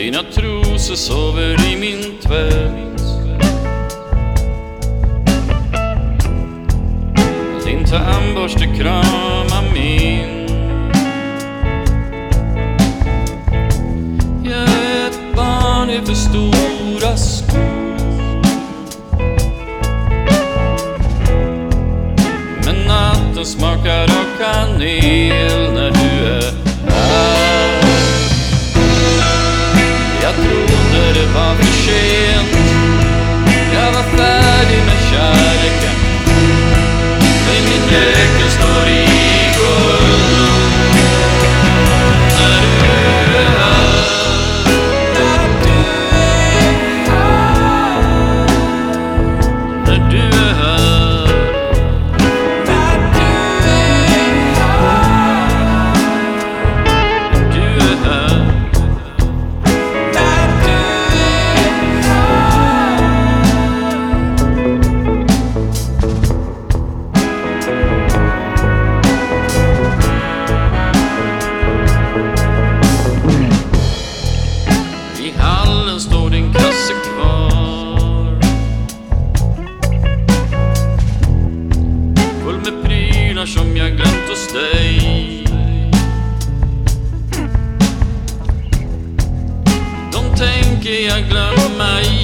Dina trosor sover i min tvätt. Din tandborste kramar min. Jag är ett barn i för stora skor. Men natten smakar av kanel när du är här. Jag trodde det var för sent. Jag var färdig med kärleken. Men min nyckel står i guld. När du är här. När du är här. Du är här. I hallen står din kasse kvar, full med prylar som jag glömt hos dig. De tänker jag glömma